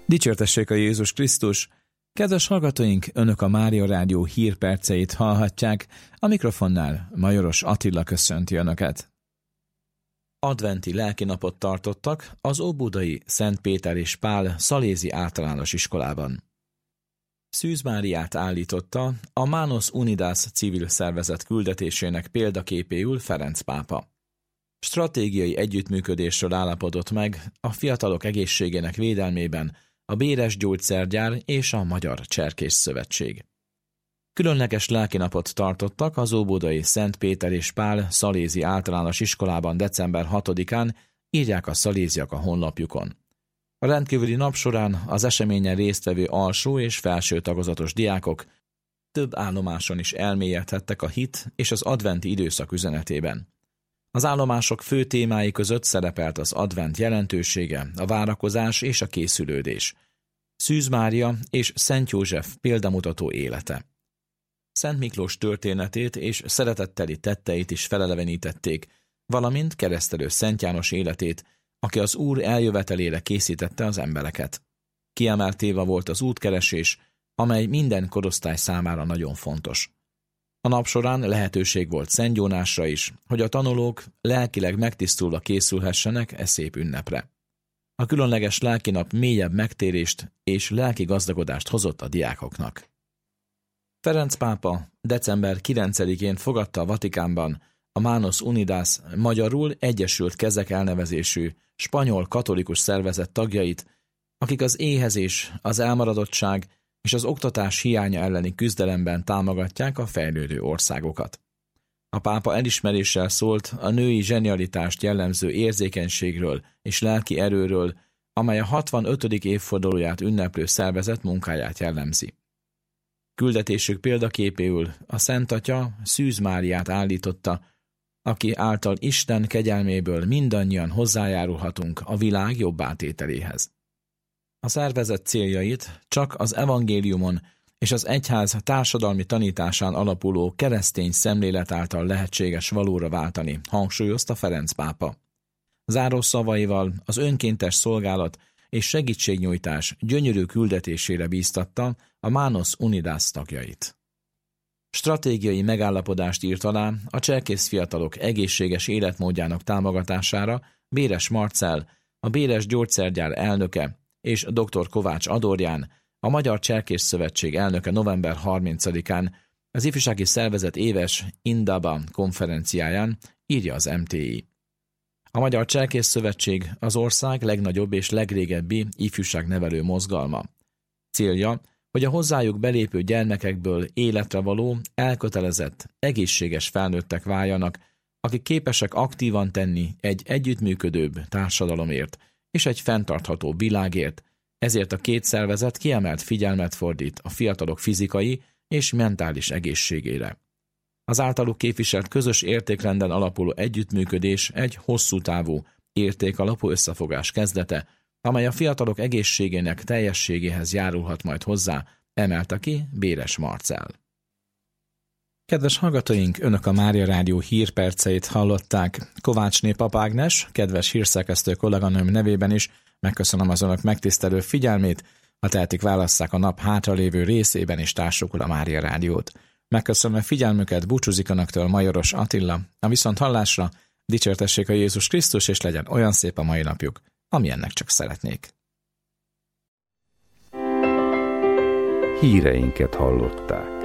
Dicsértessék a Jézus Krisztus! Kedves hallgatóink, Önök a Mária Rádió hírperceit hallhatják, a mikrofonnál Majoros Attila köszönti Önöket. Adventi lelkinapot tartottak az óbudai Szent Péter és Pál Szalézi Általános Iskolában. Szűz Máriát állította a Manos Unidas civil szervezet küldetésének példaképéül Ferenc pápa. Stratégiai együttműködésről állapodott meg a fiatalok egészségének védelmében a Béres Gyógyszergyár és a Magyar Cserkész Szövetség. Különleges lelkinapot tartottak az óbudai Szent Péter és Pál Szalézi Általános Iskolában december 6-án, írják a szaléziak a honlapjukon. A rendkívüli nap során az eseményen résztvevő alsó és felső tagozatos diákok több állomáson is elmélyedhettek a hit és az adventi időszak üzenetében. Az állomások fő témái között szerepelt az advent jelentősége, a várakozás és a készülődés, Szűz Mária és Szent József példamutató élete. Szent Miklós történetét és szeretetteli tetteit is felelevenítették, valamint keresztelő Szent János életét, aki az Úr eljövetelére készítette az embereket. Kiemelt téma volt az útkeresés, amely minden korosztály számára nagyon fontos. A nap során lehetőség volt szentgyónásra is, hogy a tanulók lelkileg megtisztulva készülhessenek e szép ünnepre. A különleges lelkinap mélyebb megtérést és lelki gazdagodást hozott a diákoknak. Ferenc pápa december 9-én fogadta a Vatikánban a Manos Unidas, magyarul Egyesült Kezek elnevezésű spanyol katolikus szervezet tagjait, akik az éhezés, az elmaradottság és az oktatás hiánya elleni küzdelemben támogatják a fejlődő országokat. A pápa elismeréssel szólt a női zsenialitást jellemző érzékenységről és lelki erőről, amely a 65. évfordulóját ünneplő szervezet munkáját jellemzi. Küldetésük példaképéül a Szent Atya Szűz Máriát állította, aki által Isten kegyelméből mindannyian hozzájárulhatunk a világ jobb átételéhez. A szervezet céljait csak az evangéliumon és az egyház társadalmi tanításán alapuló keresztény szemlélet által lehetséges valóra váltani, hangsúlyozta Ferenc pápa. Záró szavaival az önkéntes szolgálat és segítségnyújtás gyönyörű küldetésére bíztatta a Manos Unidas tagjait. Stratégiai megállapodást írt alá a cserkész fiatalok egészséges életmódjának támogatására Béres Marcell, a Béres Gyógyszergyár elnöke, és dr. Kovács Adorján, a Magyar Cserkész Szövetség elnöke november 30-án az ifjúsági szervezet éves Indaba konferenciáján, írja az MTI. A Magyar Cserkész Szövetség az ország legnagyobb és legrégebbi ifjúságnevelő mozgalma. Célja, hogy a hozzájuk belépő gyermekekből életre való, elkötelezett, egészséges felnőttek váljanak, akik képesek aktívan tenni egy együttműködőbb társadalomért és egy fenntartható világért, ezért a két szervezet kiemelt figyelmet fordít a fiatalok fizikai és mentális egészségére. Az általuk képviselt közös értékrenden alapuló együttműködés egy hosszú távú, értékalapú összefogás kezdete, amely a fiatalok egészségének teljességéhez járulhat majd hozzá, emelte ki Béres Marcell. Kedves hallgatóink, Önök a Mária Rádió hírperceit hallották. Kovácsné Pap Ágnes, kedves hírszerkesztő kolléganőm nevében is megköszönöm az Önök megtisztelő figyelmét, ha tehetik, válasszák a nap hátralévő részében és társukul a Mária Rádiót. Megköszönöm a figyelmüket, búcsúzik Önöktől Majoros Attila, a viszonthallásra, dicsértessék a Jézus Krisztus, és legyen olyan szép a mai napjuk, amilyennek csak szeretnék. Híreinket hallották.